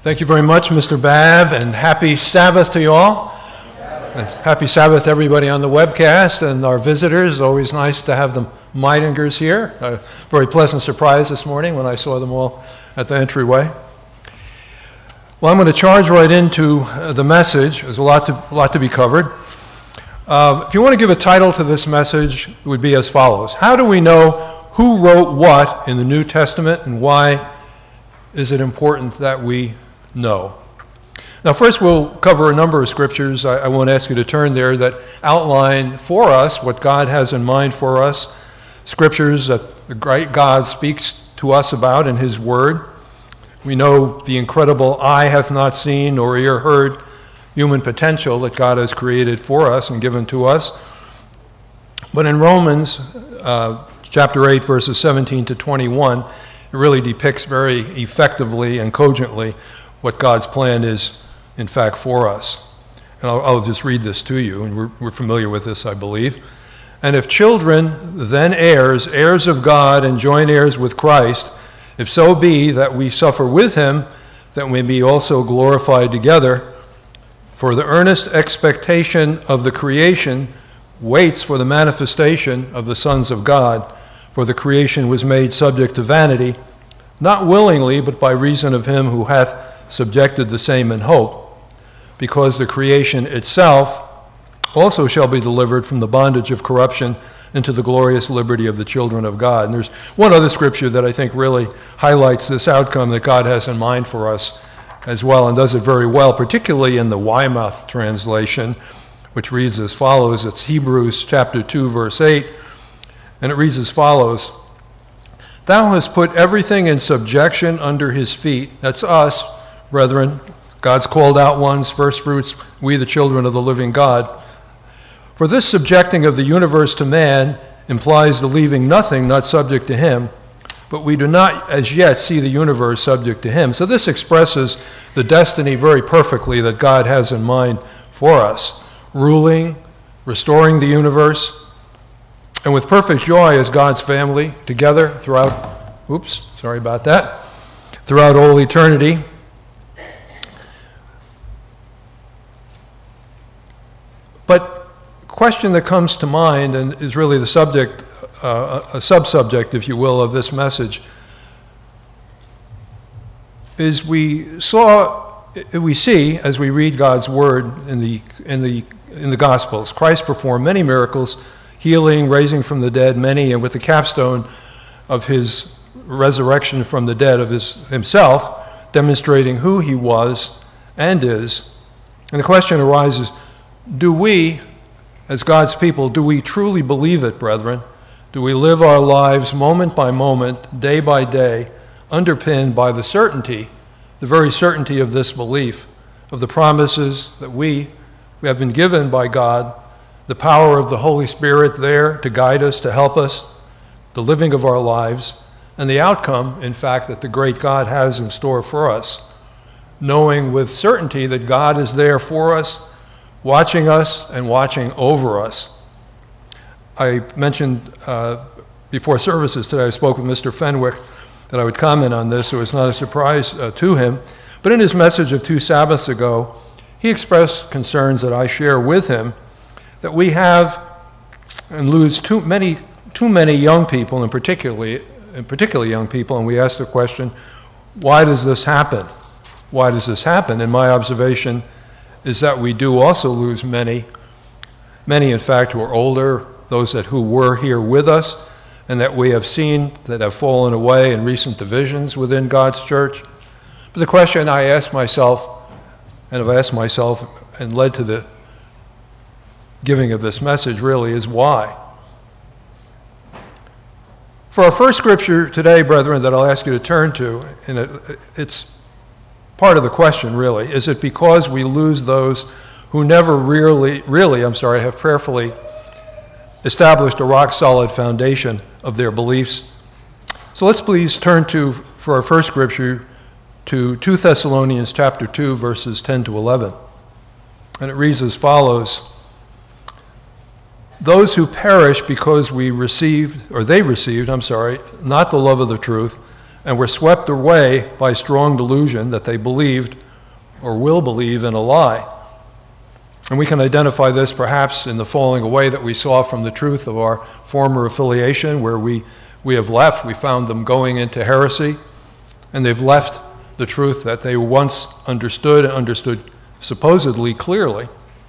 Thank you very much, Mr. Babb, and happy Sabbath to you all. And happy Sabbath to everybody on the webcast and our visitors. Always nice to have the Meidingers here. A very pleasant surprise this morning when I saw them all at the entryway. Well, I'm going to charge right into the message. There's a lot to be covered. If you want to give a title to this message, it would be as follows. How do we know who wrote what in the New Testament, and why is it important that we know? Now, first we'll cover a number of scriptures. I won't ask you to turn there, that outline for us what God has in mind for us. Scriptures that the great God speaks to us about in His Word. We know the incredible eye hath not seen nor ear heard human potential that God has created for us and given to us. But in Romans chapter 8, verses 17 to 21, it really depicts very effectively and cogently what God's plan is, in fact, for us. And I'll just read this to you, and we're familiar with this, I believe. And if children, then heirs, heirs of God, and joint heirs with Christ, if so be that we suffer with him, that we be also glorified together. For the earnest expectation of the creation waits for the manifestation of the sons of God. For the creation was made subject to vanity, not willingly, but by reason of him who hath subjected the same in hope, because the creation itself also shall be delivered from the bondage of corruption into the glorious liberty of the children of God. And there's one other scripture that I think really highlights this outcome that God has in mind for us as well, and does it very well, particularly in the Weymouth translation, which reads as follows. It's Hebrews chapter 2, verse 8, and it reads as follows. Thou hast put everything in subjection under his feet. That's us, brethren, God's called out ones, first fruits, we the children of the living God. For this subjecting of the universe to man implies the leaving nothing not subject to him, but we do not as yet see the universe subject to him. So this expresses the destiny very perfectly that God has in mind for us, ruling, restoring the universe, and with perfect joy as God's family together throughout, throughout all eternity. But question that comes to mind, and is really the subject, a sub-subject, if you will, of this message, is we see as we read God's word in the Gospels, Christ performed many miracles, healing, raising from the dead many, and with the capstone of his resurrection from the dead of himself, demonstrating who he was and is. And the question arises, do we, as God's people, do we truly believe it, brethren? Do we live our lives moment by moment, day by day, underpinned by the certainty, the very certainty of this belief, of the promises that we have been given by God, the power of the Holy Spirit there to guide us, to help us, the living of our lives, and the outcome, in fact, that the great God has in store for us, knowing with certainty that God is there for us, watching us and watching over us. I mentioned before services today, I spoke with Mr. Fenwick that I would comment on this, so it's not a surprise to him. But in his message of 2 Sabbaths ago, he expressed concerns that I share with him, that we have and lose too many young people, and particularly young people, and we ask the question, why does this happen? Why does this happen? And my observation is that we do also lose many in fact who are older, those who were here with us, and that we have seen that have fallen away in recent divisions within God's church. But the question I ask myself, and have asked myself, and led to the giving of this message really, is why? For our first scripture today, brethren, that I'll ask you to turn to, and it's part of the question, really. Is it because we lose those who never really have prayerfully established a rock-solid foundation of their beliefs? So let's please turn to, for our first scripture, to 2 Thessalonians chapter 2, verses 10 to 11. And it reads as follows. Those who perish because they received, not the love of the truth, and were swept away by strong delusion that they believed or will believe in a lie. And we can identify this perhaps in the falling away that we saw from the truth of our former affiliation, where we have left. We found them going into heresy, and they've left the truth that they once understood and understood supposedly clearly.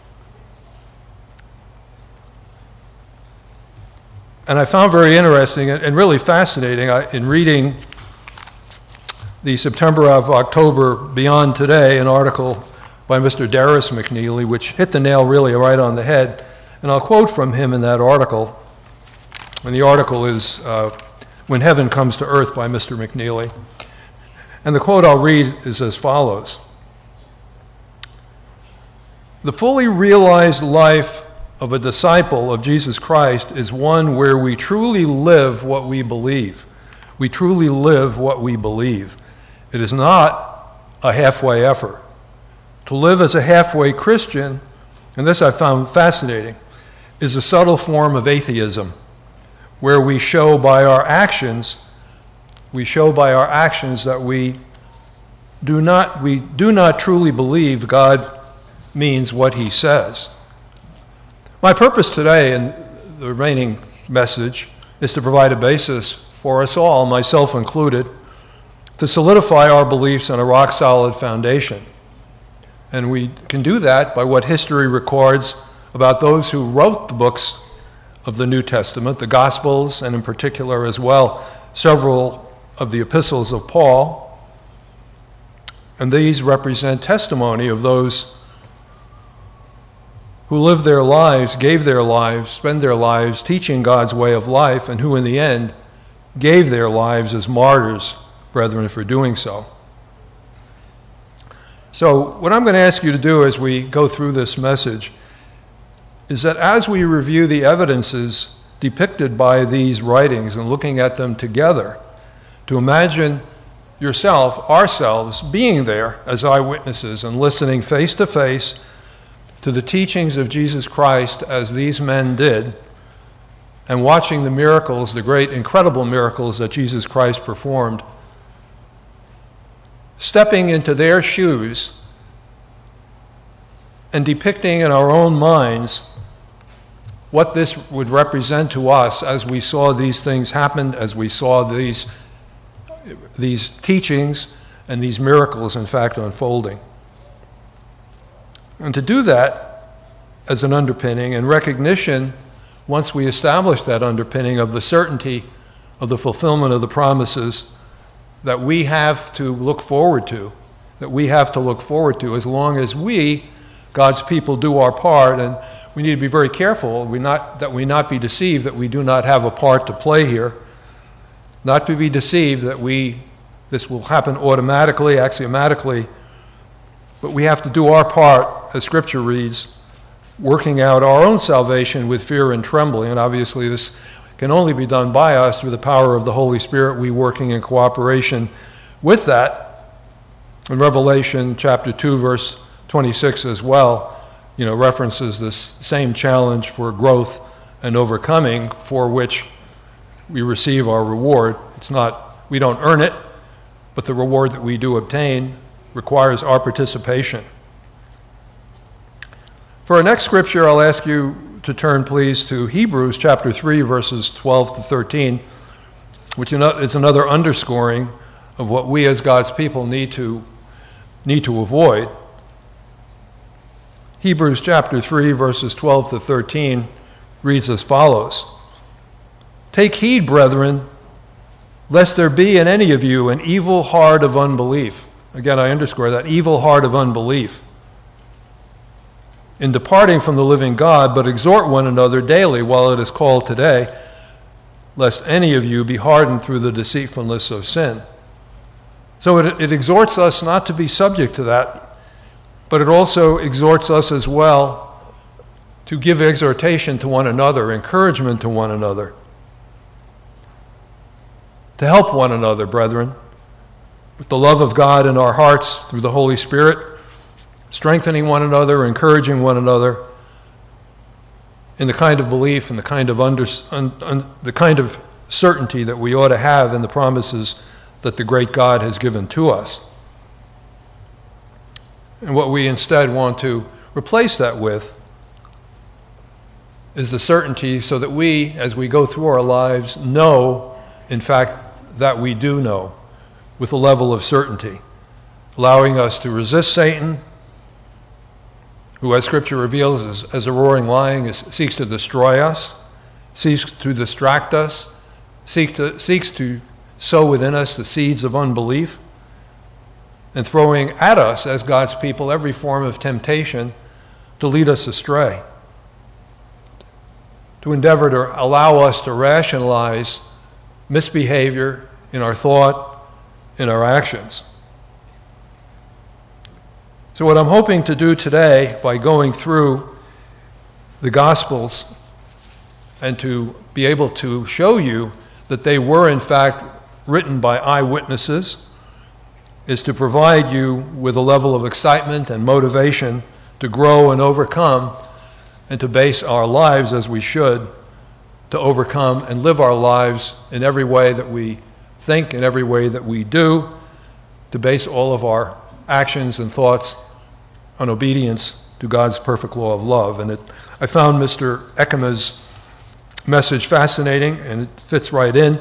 And I found very interesting and really fascinating in reading the September of October Beyond Today, an article by Mr. Darris McNeely, which hit the nail really right on the head. And I'll quote from him in that article. And the article is When Heaven Comes to Earth by Mr. McNeely. And the quote I'll read is as follows. "The fully realized life of a disciple of Jesus Christ is one where we truly live what we believe. We truly live what we believe. It is not a halfway effort. To live as a halfway Christian, and this I found fascinating, is a subtle form of atheism, where we show by our actions that we do not truly believe God means what he says." My purpose today in the remaining message is to provide a basis for us all, myself included, to solidify our beliefs on a rock-solid foundation. And we can do that by what history records about those who wrote the books of the New Testament, the Gospels, and in particular as well, several of the epistles of Paul. And these represent testimony of those who lived their lives, gave their lives, spent their lives teaching God's way of life, and who in the end gave their lives as martyrs, brethren, for doing so. So what I'm going to ask you to do as we go through this message is that as we review the evidences depicted by these writings and looking at them together, to imagine ourselves being there as eyewitnesses and listening face to face to the teachings of Jesus Christ as these men did, and watching the miracles, the great, incredible miracles that Jesus Christ performed, stepping into their shoes and depicting in our own minds what this would represent to us as we saw these things happen, as we saw these teachings and these miracles, in fact, unfolding. And to do that as an underpinning and recognition, once we establish that underpinning of the certainty of the fulfillment of the promises that we have to look forward to, as long as we, God's people, do our part. And we need to be very careful that we not be deceived that we do not have a part to play here, not to be deceived that this will happen automatically, axiomatically, but we have to do our part, as Scripture reads, working out our own salvation with fear and trembling. And obviously this can only be done by us through the power of the Holy Spirit, we working in cooperation with that. In Revelation chapter 2, verse 26 as well, references this same challenge for growth and overcoming, for which we receive our reward. We don't earn it, but the reward that we do obtain requires our participation. For our next scripture, I'll ask you to turn, please, to Hebrews chapter 3, verses 12 to 13, which is another underscoring of what we as God's people need to avoid. Hebrews chapter 3, verses 12 to 13 reads as follows. "Take heed, brethren, lest there be in any of you an evil heart of unbelief." Again, I underscore that, evil heart of unbelief. "In departing from the living God, but exhort one another daily while it is called today, lest any of you be hardened through the deceitfulness of sin." So it exhorts us not to be subject to that, but it also exhorts us as well to give exhortation to one another, encouragement to one another, to help one another, brethren, with the love of God in our hearts through the Holy Spirit, strengthening one another, encouraging one another in the kind of belief and the kind of certainty that we ought to have in the promises that the great God has given to us. And what we instead want to replace that with is the certainty so that we, as we go through our lives, know, in fact, that we do know with a level of certainty, allowing us to resist Satan, who, as Scripture reveals, as a roaring lion, seeks to destroy us, seeks to distract us, seeks to sow within us the seeds of unbelief, and throwing at us, as God's people, every form of temptation to lead us astray, to endeavor to allow us to rationalize misbehavior in our thought, in our actions. So what I'm hoping to do today, by going through the Gospels and to be able to show you that they were in fact written by eyewitnesses, is to provide you with a level of excitement and motivation to grow and overcome, and to base our lives as we should, to overcome and live our lives in every way that we think, in every way that we do, to base all of our actions and thoughts on obedience to God's perfect law of love. And I found Mr. Ekema's message fascinating, and it fits right in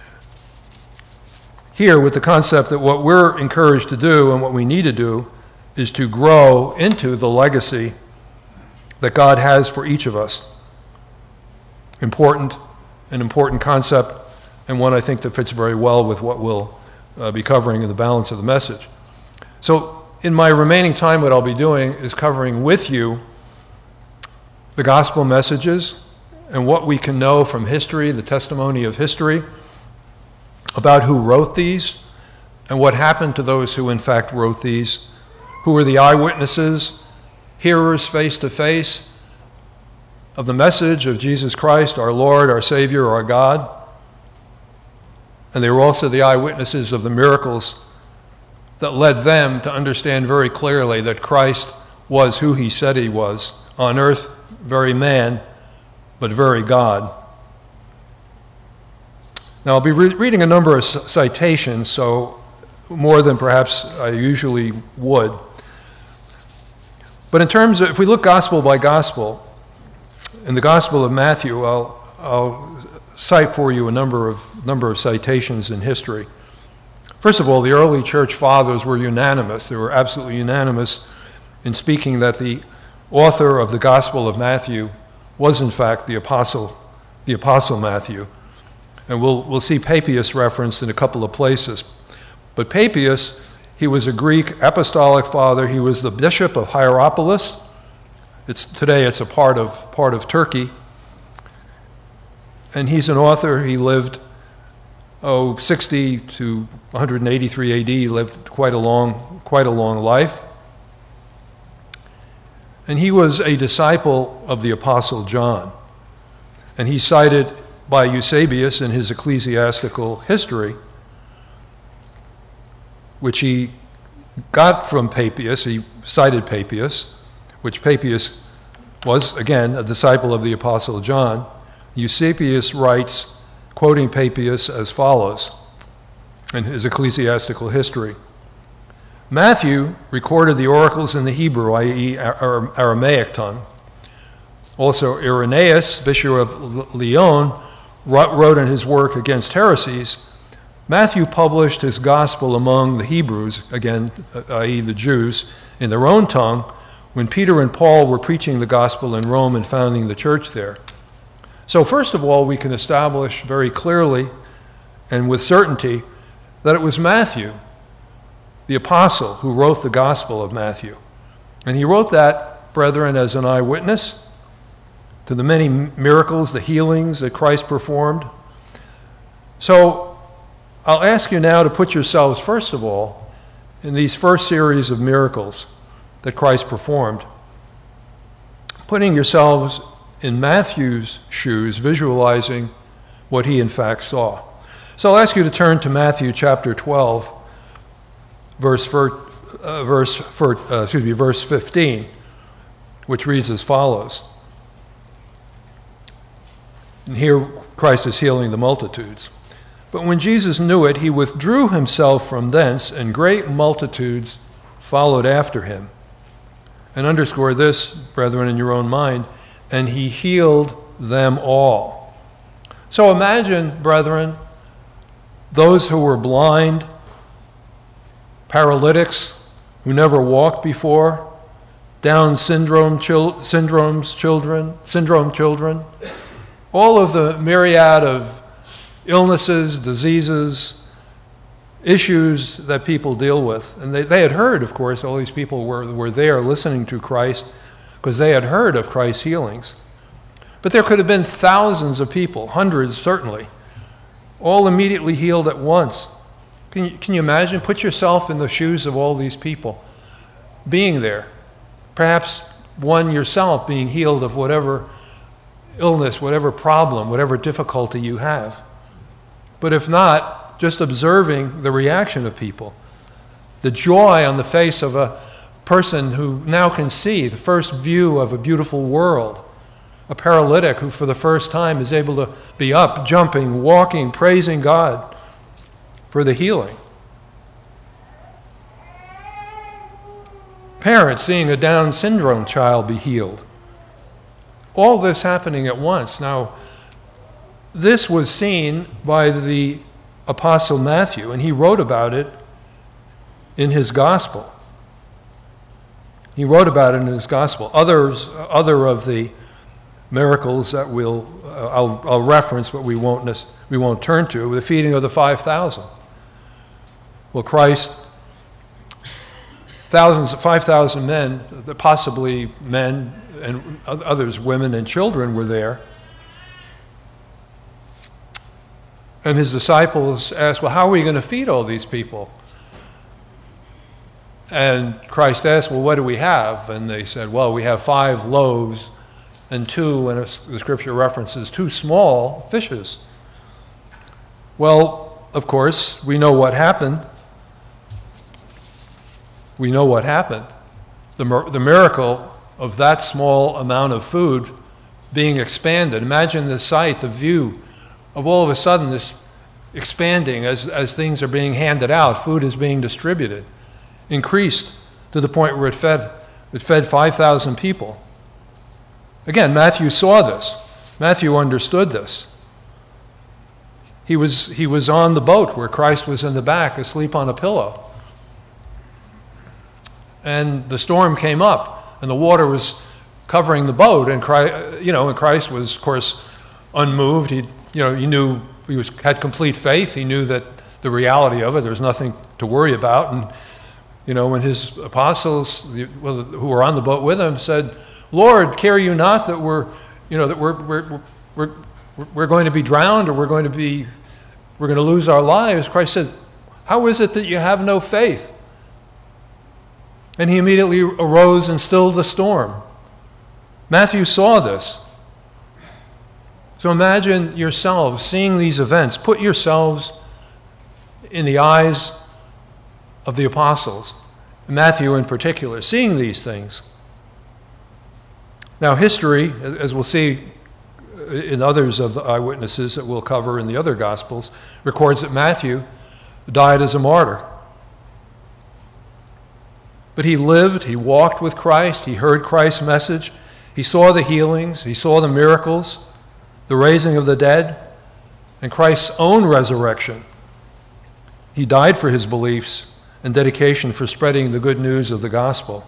here with the concept that what we're encouraged to do and what we need to do is to grow into the legacy that God has for each of us. An important concept, and one I think that fits very well with what we'll be covering in the balance of the message. So in my remaining time, what I'll be doing is covering with you the gospel messages and what we can know from history, the testimony of history, about who wrote these and what happened to those who in fact wrote these, who were the eyewitnesses, hearers face to face of the message of Jesus Christ, our Lord, our Savior, our God. And they were also the eyewitnesses of the miracles that led them to understand very clearly that Christ was who he said he was, on earth, very man, but very God. Now, I'll be reading a number of citations, so more than perhaps I usually would. But in terms of, if we look gospel by gospel, in the Gospel of Matthew, I'll cite for you a number of citations in history. First of all, the early church fathers were unanimous. They were absolutely unanimous in speaking that the author of the Gospel of Matthew was in fact the Apostle Matthew. And we'll see Papias referenced in a couple of places. But Papias, he was a Greek apostolic father. He was the bishop of Hierapolis. Today it's a part of Turkey. And he's an author. He lived 60 to 183 AD. He lived quite a long life. And he was a disciple of the Apostle John. And he's cited by Eusebius in his ecclesiastical history, which he got from Papias. He cited Papias, which Papias was, again, a disciple of the Apostle John. Eusebius writes, quoting Papias, as follows in his ecclesiastical history. Matthew recorded the oracles in the Hebrew, i.e. Aramaic tongue. Also, Irenaeus, Bishop of Lyon, wrote in his work Against Heresies, Matthew published his gospel among the Hebrews, again, i.e. the Jews, in their own tongue, when Peter and Paul were preaching the gospel in Rome and founding the church there. So first of all, we can establish very clearly and with certainty that it was Matthew, the apostle, who wrote the Gospel of Matthew. And he wrote that, brethren, as an eyewitness to the many miracles, the healings that Christ performed. So I'll ask you now to put yourselves, first of all, in these first series of miracles that Christ performed, putting yourselves in Matthew's shoes, visualizing what he in fact saw. So I'll ask you to turn to Matthew chapter 12, verse 15, which reads as follows. And here Christ is healing the multitudes. But when Jesus knew it, he withdrew himself from thence, and great multitudes followed after him. And underscore this, brethren, in your own mind, and he healed them all. So imagine, brethren, those who were blind, paralytics who never walked before, Down syndrome children, all of the myriad of illnesses, diseases, issues that people deal with. And they had heard, of course, all these people were there listening to Christ because they had heard of Christ's healings. But there could have been thousands of people, hundreds certainly, all immediately healed at once. Can you imagine? Put yourself in the shoes of all these people being there. Perhaps one yourself being healed of whatever illness, whatever problem, whatever difficulty you have. But if not, just observing the reaction of people, the joy on the face of a person who now can see the first view of a beautiful world, a paralytic who for the first time is able to be up, jumping, walking, praising God for the healing. Parents seeing a Down syndrome child be healed. All this happening at once. Now, this was seen by the Apostle Matthew, and he wrote about it in his gospel. He wrote about it in his gospel. Other of the miracles that I'll reference, but we won't turn to, the feeding of the 5,000. Well, Christ, 5,000 men, possibly men and others, women and children, were there. And his disciples asked, well, how are we going to feed all these people? And Christ asked, well, what do we have? And they said, well, we have 5 loaves and 2, and the scripture references 2 small fishes. Well, of course, we know what happened. We know what happened. The miracle of that small amount of food being expanded. Imagine the sight, the view of all of a sudden this expanding as things are being handed out, food is being distributed, increased to the point where it fed 5,000 people. Again, Matthew saw this. Matthew understood this. He was on the boat where Christ was in the back, asleep on a pillow. And the storm came up, and the water was covering the boat, and Christ was, of course, unmoved. He knew had complete faith. He knew that the reality of it, there was nothing to worry about. And when his apostles, who were on the boat with him, said, "Lord, care you not that we're going to be drowned, or we're going to lose our lives?" Christ said, "How is it that you have no faith?" And he immediately arose and stilled the storm. Matthew saw this. So imagine yourselves seeing these events. Put yourselves in the eyes of the apostles, Matthew in particular, seeing these things. Now, history, as we'll see in others of the eyewitnesses that we'll cover in the other Gospels, records that Matthew died as a martyr. But he lived, he walked with Christ, he heard Christ's message, he saw the healings, he saw the miracles, the raising of the dead, and Christ's own resurrection. He died for his beliefs and dedication for spreading the good news of the gospel.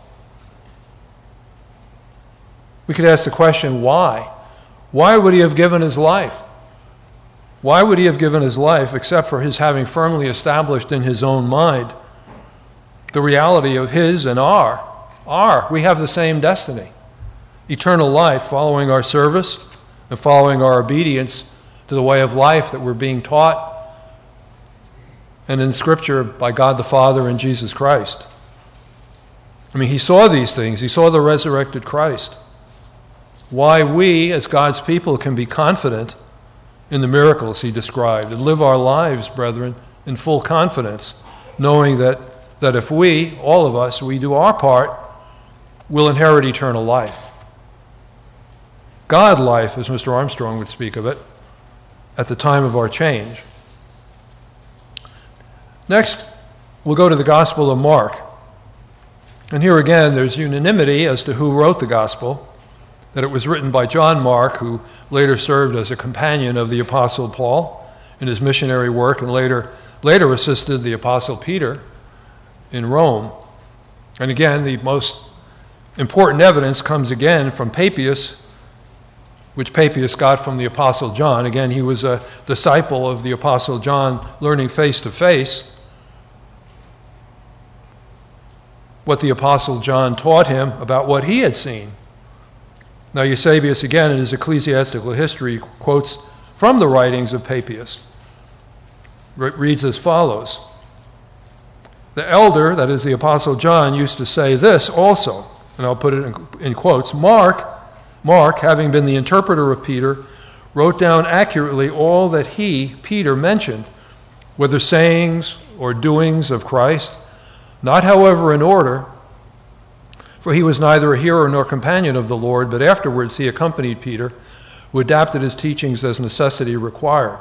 We could ask the question, why? Why would he have given his life? Why would he have given his life except for his having firmly established in his own mind the reality of his and we have the same destiny. Eternal life, following our service and following our obedience to the way of life that we're being taught and in Scripture by God the Father and Jesus Christ. He saw these things. He saw the resurrected Christ. Why we, as God's people, can be confident in the miracles he described and live our lives, brethren, in full confidence, knowing that if we, all of us, we do our part, we'll inherit eternal life. God life, as Mr. Armstrong would speak of it, at the time of our change. Next, we'll go to the Gospel of Mark. And here again, there's unanimity as to who wrote the Gospel, that it was written by John Mark, who later served as a companion of the Apostle Paul in his missionary work and later assisted the Apostle Peter in Rome. And again, the most important evidence comes again from Papias, which Papias got from the Apostle John. Again, he was a disciple of the Apostle John, learning face to face what the Apostle John taught him about what he had seen. Now, Eusebius, again, in his ecclesiastical history, quotes from the writings of Papias. It reads as follows. The elder, that is the Apostle John, used to say this also, and I'll put it in quotes. Mark, having been the interpreter of Peter, wrote down accurately all that he, Peter, mentioned, whether sayings or doings of Christ, not, however, in order, for he was neither a hearer nor companion of the Lord, but afterwards he accompanied Peter, who adapted his teachings as necessity required.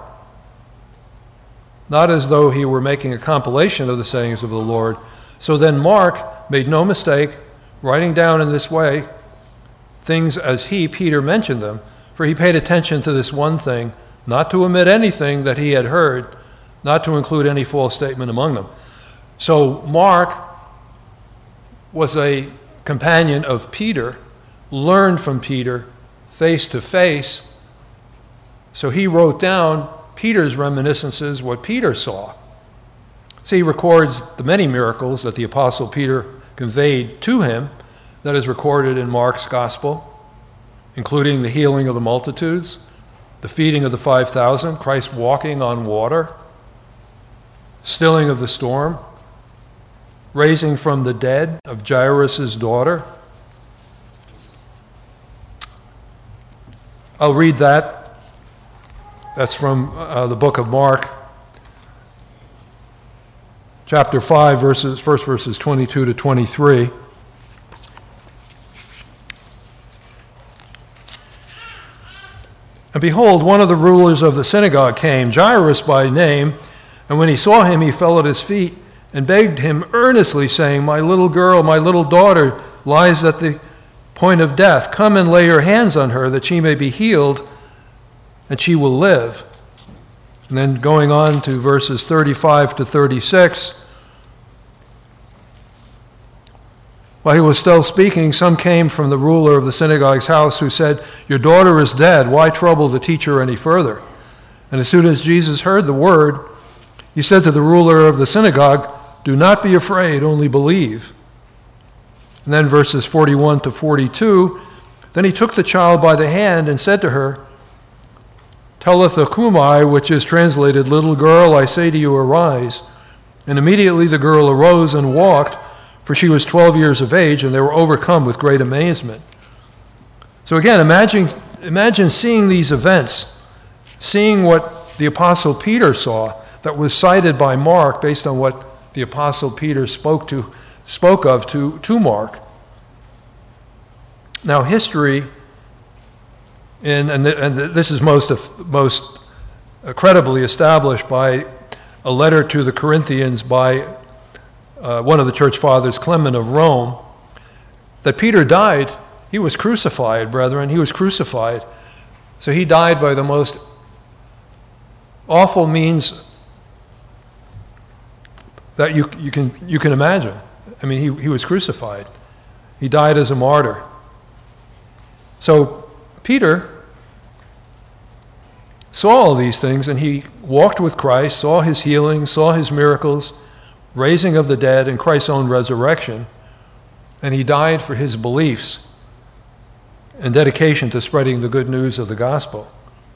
Not as though he were making a compilation of the sayings of the Lord. So then Mark made no mistake, writing down in this way things as he, Peter, mentioned them, for he paid attention to this one thing, not to omit anything that he had heard, not to include any false statement among them. So Mark was a companion of Peter, learned from Peter face to face. So he wrote down Peter's reminiscences, what Peter saw. See, he records the many miracles that the Apostle Peter conveyed to him, that is recorded in Mark's Gospel, including the healing of the multitudes, the feeding of the 5,000, Christ walking on water, stilling of the storm, raising from the dead of Jairus' daughter. I'll read that. That's from the book of Mark, chapter 5, verses 22 to 23. And behold, one of the rulers of the synagogue came, Jairus by name, and when he saw him, he fell at his feet and begged him earnestly, saying, My little girl, my little daughter, lies at the point of death. Come and lay your hands on her, that she may be healed, and she will live. And then going on to verses 35 to 36, while he was still speaking, some came from the ruler of the synagogue's house who said, Your daughter is dead. Why trouble the teacher any further? And as soon as Jesus heard the word, he said to the ruler of the synagogue, Do not be afraid, only believe. And then verses 41 to 42, Then he took the child by the hand and said to her, Talitha cumi, which is translated, Little girl, I say to you, arise. And immediately the girl arose and walked, for she was 12 years of age, and they were overcome with great amazement. So again, imagine seeing these events, seeing what the Apostle Peter saw that was cited by Mark based on what the Apostle Peter spoke of to Mark. Now history, and this is most credibly established by a letter to the Corinthians by one of the church fathers, Clement of Rome, that Peter died. He was crucified, brethren. He was crucified. So he died by the most awful means that you can imagine. I mean, he was crucified. He died as a martyr. So Peter saw all these things, and he walked with Christ, saw his healing, saw his miracles, raising of the dead, and Christ's own resurrection. And he died for his beliefs and dedication to spreading the good news of the gospel.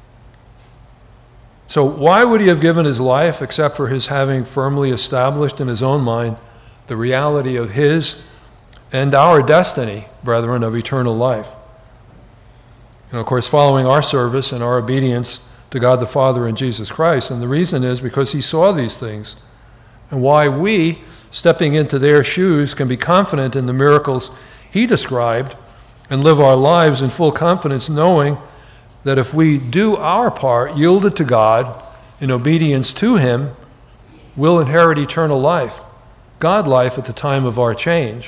So why would he have given his life except for his having firmly established in his own mind the reality of his and our destiny, brethren, of eternal life? And of course, following our service and our obedience to God the Father and Jesus Christ. And the reason is because he saw these things. And why we, stepping into their shoes, can be confident in the miracles he described and live our lives in full confidence, knowing that if we do our part, yielded to God in obedience to him, will inherit eternal life, God life at the time of our change.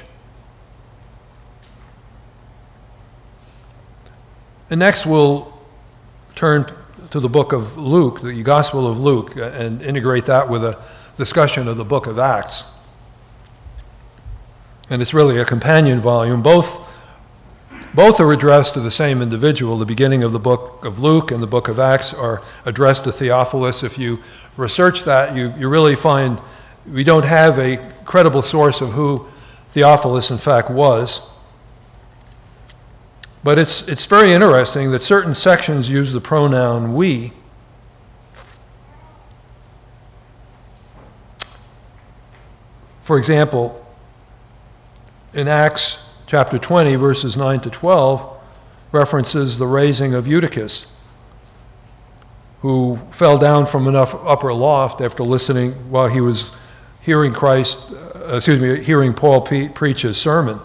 And next we'll turn to the book of Luke, the Gospel of Luke, and integrate that with a discussion of the book of Acts. And it's really a companion volume. Both are addressed to the same individual. The beginning of the book of Luke and the book of Acts are addressed to Theophilus. If you research that, you really find we don't have a credible source of who Theophilus in fact was. But it's very interesting that certain sections use the pronoun we. For example, in Acts chapter 20, verses 9 to 12, references the raising of Eutychus, who fell down from an upper loft after listening while he was hearing hearing Paul preach his sermon.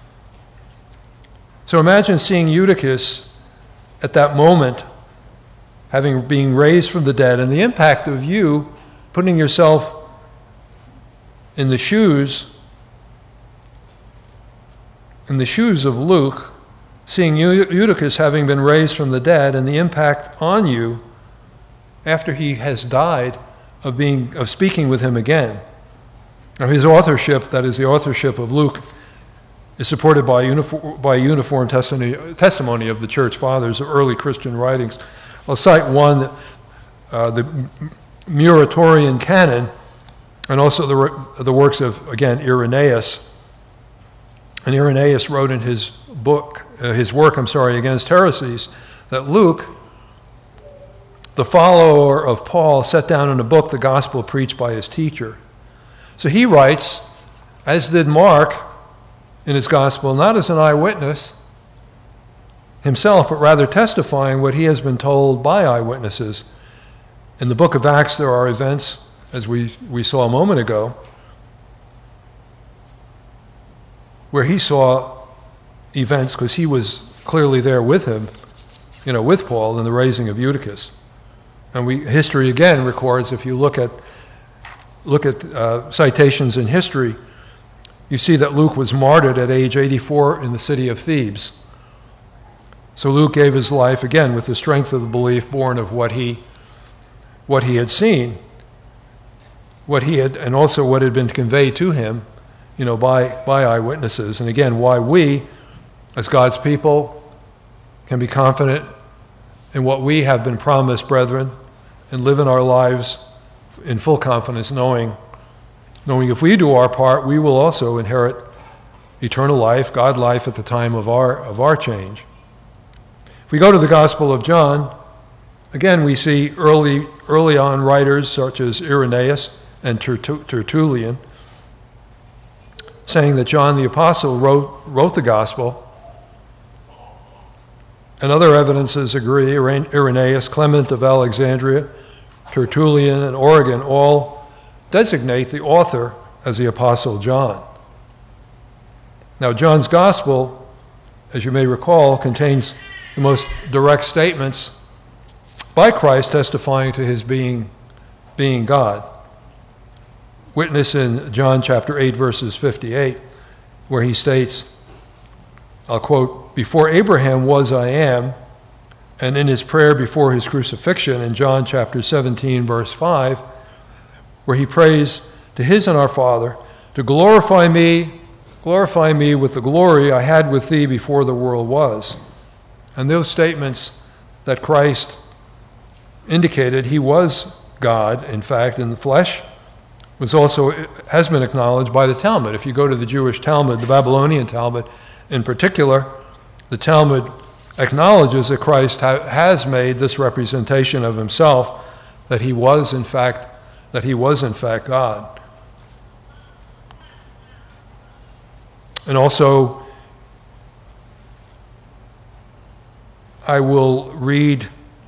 So imagine seeing Eutychus at that moment, being raised from the dead, and the impact of you putting yourself in the shoes of Luke, seeing Eutychus having been raised from the dead, and the impact on you after he has died of speaking with him again. Now his authorship, that is the authorship of Luke, is supported by uniform testimony of the church fathers of early Christian writings. I'll cite one, the Muratorian canon, and also the works of, again, Irenaeus. And Irenaeus wrote in his work against heresies, that Luke, the follower of Paul, set down in a book the gospel preached by his teacher. So he writes, as did Mark in his gospel, not as an eyewitness himself, but rather testifying what he has been told by eyewitnesses. In the book of Acts, there are events, as we saw a moment ago, where he saw events because he was clearly there with him, with Paul in the raising of Eutychus. And history again records, if you look at citations in history, you see that Luke was martyred at age 84 in the city of Thebes. So Luke gave his life, again, with the strength of the belief born of what he had seen, and also what had been conveyed to him, by eyewitnesses. And again, why we, as God's people, can be confident in what we have been promised, brethren, and live in our lives in full confidence, knowing if we do our part, we will also inherit eternal life, God life, at the time of our change. If we go to the Gospel of John, again we see early on writers such as Irenaeus and Tertullian saying that John the Apostle wrote the Gospel. And other evidences agree. Irenaeus, Clement of Alexandria, Tertullian, and Origen all designate the author as the Apostle John. Now, John's Gospel, as you may recall, contains the most direct statements by Christ testifying to his being God. Witness in John chapter 8, verses 58, where he states, I'll quote, "Before Abraham was, I am," and in his prayer before his crucifixion in John chapter 17, verse 5, where he prays to his and our Father to glorify me with the glory I had with thee before the world was. And those statements that Christ indicated he was God, in fact, in the flesh, has been acknowledged by the Talmud. If you go to the Jewish Talmud, the Babylonian Talmud in particular, the Talmud acknowledges that Christ has made this representation of himself, that he was in fact God. And also, I will read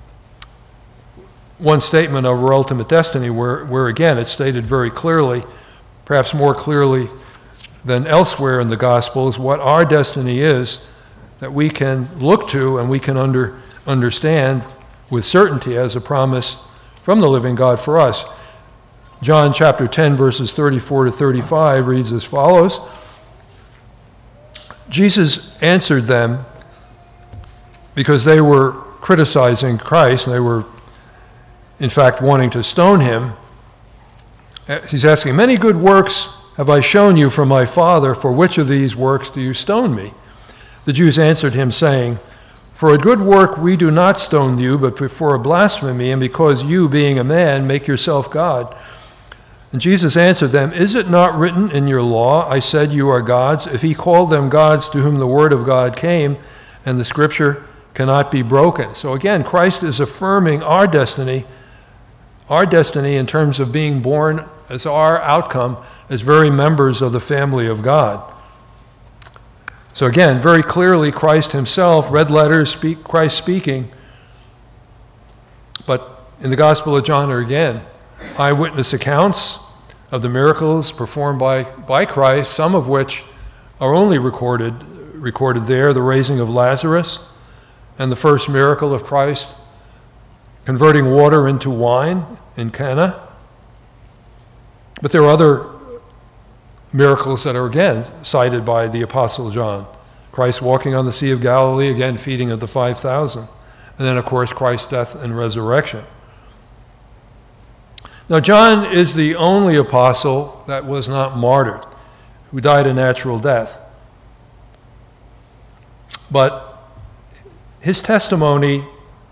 one statement of our ultimate destiny where again it's stated very clearly, perhaps more clearly than elsewhere in the Gospels, what our destiny is that we can look to and we can understand with certainty as a promise from the living God for us. John chapter 10, verses 34 to 35 reads as follows. Jesus answered them because they were criticizing Christ, and they were, in fact, wanting to stone him. He's asking, "Many good works have I shown you from my Father. For which of these works do you stone me?" The Jews answered him, saying, "For a good work we do not stone you, but for a blasphemy, and because you, being a man, make yourself God." And Jesus answered them, "Is it not written in your law, I said you are gods? If he called them gods to whom the word of God came, and the scripture cannot be broken." So again, Christ is affirming our destiny in terms of being born as our outcome as very members of the family of God. So again, very clearly Christ himself, red letters, Christ speaking. But in the Gospel of John are again eyewitness accounts of the miracles performed by Christ, some of which are only recorded there, the raising of Lazarus and the first miracle of Christ, converting water into wine in Cana. But there are other miracles that are again cited by the Apostle John. Christ walking on the Sea of Galilee, again feeding of the 5,000. And then, of course, Christ's death and resurrection. Now, John is the only apostle that was not martyred, who died a natural death. But his testimony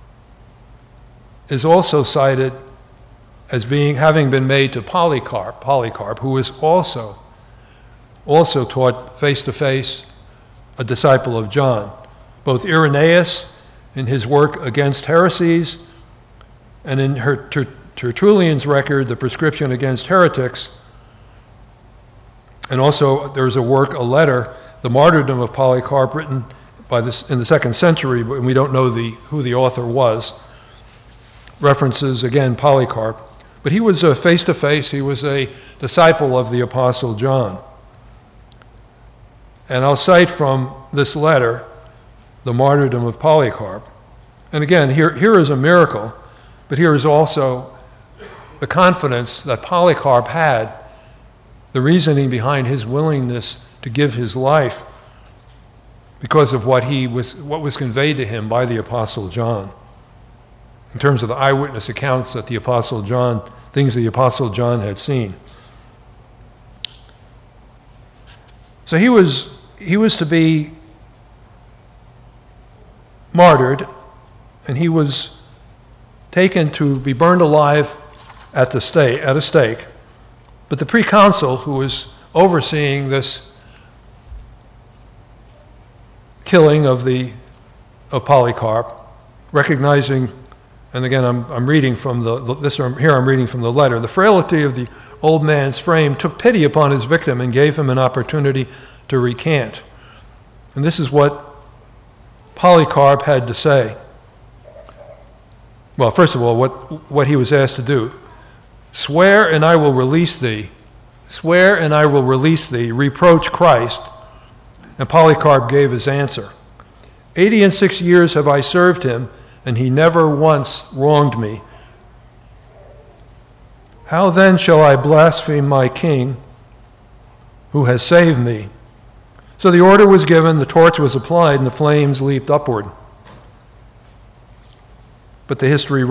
is also cited as having been made to Polycarp, who was also taught face-to-face, a disciple of John. Both Irenaeus, in his work against heresies, and in Tertullian's record, the prescription against heretics, and also there's a letter, the martyrdom of Polycarp, written in the 2nd century, but we don't know who the author was, references again Polycarp. But he was face-to-face, he was a disciple of the Apostle John. And I'll cite from this letter the martyrdom of Polycarp. And again, here is a miracle, but here is also the confidence that Polycarp had, the reasoning behind his willingness to give his life because of what was conveyed to him by the Apostle John, in terms of the eyewitness accounts that things the Apostle John had seen. So he was to be martyred, and he was taken to be burned alive at a stake. But the proconsul who was overseeing this killing of Polycarp, recognizing, and again I'm reading from I'm reading from the letter, the frailty of the old man's frame, took pity upon his victim and gave him an opportunity to recant. And this is what Polycarp had to say. Well, first of all, what he was asked to do. "Swear and I will release thee. Swear and I will release thee. Reproach Christ." And Polycarp gave his answer. 86 years have I served him, and he never once wronged me. How then shall I blaspheme my king who has saved me? So the order was given, the torch was applied, and the flames leaped upward. But the history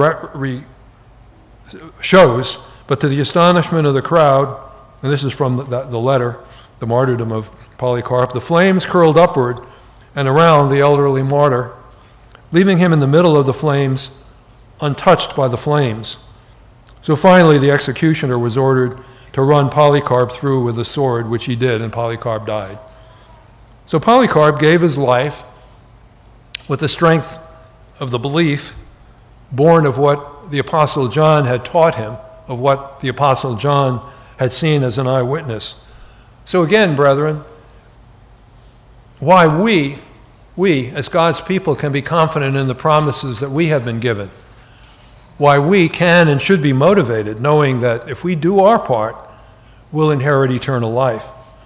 shows, but to the astonishment of the crowd, and this is from the letter, the martyrdom of Polycarp, the flames curled upward and around the elderly martyr, leaving him in the middle of the flames, untouched by the flames. So finally the executioner was ordered to run Polycarp through with a sword, which he did, and Polycarp died. So Polycarp gave his life with the strength of the belief born of what the Apostle John had taught him, of what the Apostle John had seen as an eyewitness. So again, brethren, why we as God's people can be confident in the promises that we have been given. Why we can and should be motivated, knowing that if we do our part, we'll inherit eternal life.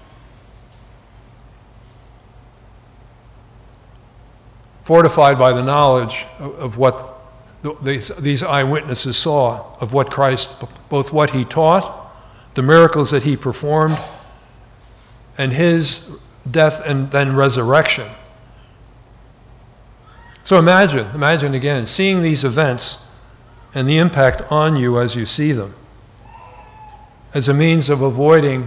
Fortified by the knowledge of what these eyewitnesses saw, of what Christ, both what he taught the miracles that he performed, and his death and then resurrection. So imagine again, seeing these events and the impact on you as you see them, as a means of avoiding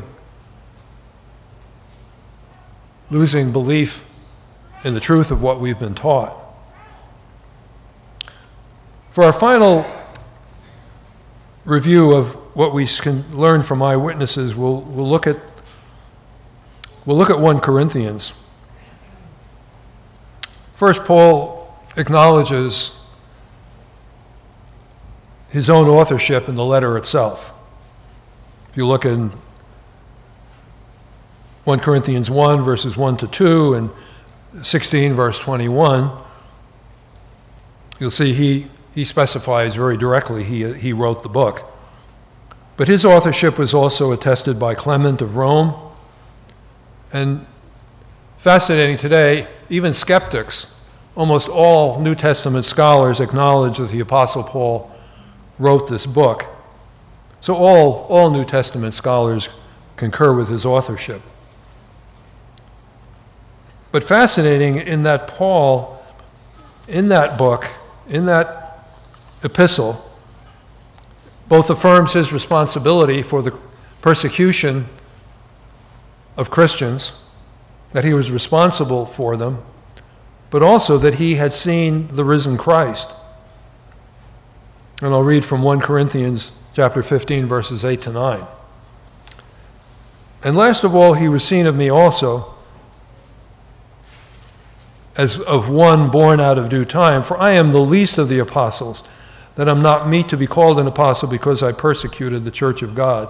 losing belief in the truth of what we've been taught. For our final review of what we can learn from eyewitnesses, we'll look at 1 Corinthians. First, Paul acknowledges his own authorship in the letter itself. If you look in 1 Corinthians 1, verses 1 to 2, and 16, verse 21, you'll see he specifies very directly he wrote the book. But his authorship was also attested by Clement of Rome. And fascinating today, even skeptics, almost all New Testament scholars acknowledge that the Apostle Paul wrote this book. So all New Testament scholars concur with his authorship. But fascinating in that Paul, in that book, in that epistle, both affirms his responsibility for the persecution of Christians, that he was responsible for them, but also that he had seen the risen Christ. And I'll read from 1 Corinthians chapter 15, verses 8 to 9. And last of all, he was seen of me also, as of one born out of due time. For I am the least of the apostles, that I'm not meet to be called an apostle because I persecuted the church of God.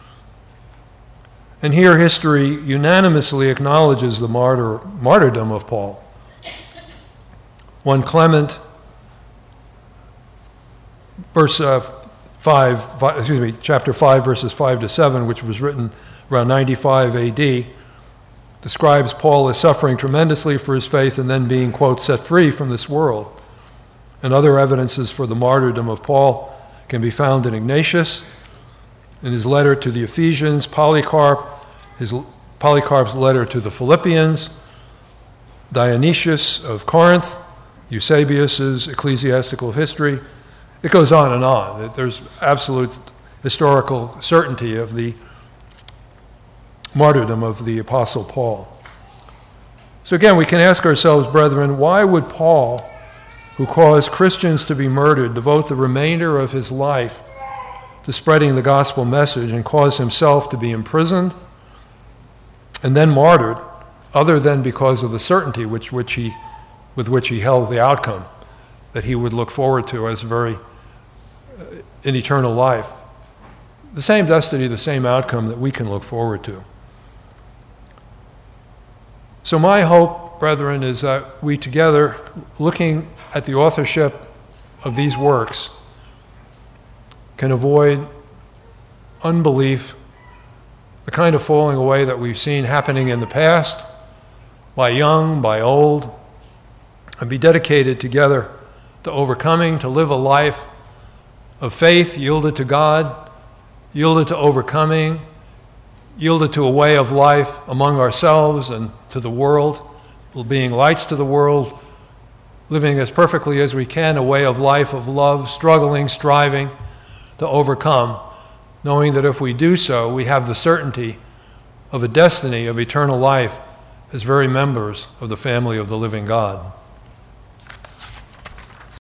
And here history unanimously acknowledges the martyrdom of Paul. 1 Clement, chapter 5, verses 5 to 7, which was written around 95 AD, describes Paul as suffering tremendously for his faith and then being, quote, set free from this world. And other evidences for the martyrdom of Paul can be found in Ignatius, in his letter to the Ephesians, Polycarp's letter to the Philippians, Dionysius of Corinth, Eusebius's Ecclesiastical History. It goes on and on. There's absolute historical certainty of the martyrdom of the Apostle Paul. So again, we can ask ourselves, brethren, why would Paul, who caused Christians to be murdered, devote the remainder of his life to spreading the gospel message and cause himself to be imprisoned and then martyred, other than because of the certainty with which he held the outcome that he would look forward to as in eternal life? The same destiny, the same outcome that we can look forward to. So my hope, brethren, is that we together, looking at the authorship of these works, can avoid unbelief, the kind of falling away that we've seen happening in the past, by young, by old, and be dedicated together to overcoming, to live a life of faith, yielded to God, yielded to overcoming, yielded to a way of life among ourselves and to the world, being lights to the world, living as perfectly as we can, a way of life of love, struggling, striving to overcome, knowing that if we do so, we have the certainty of a destiny of eternal life as very members of the family of the living God.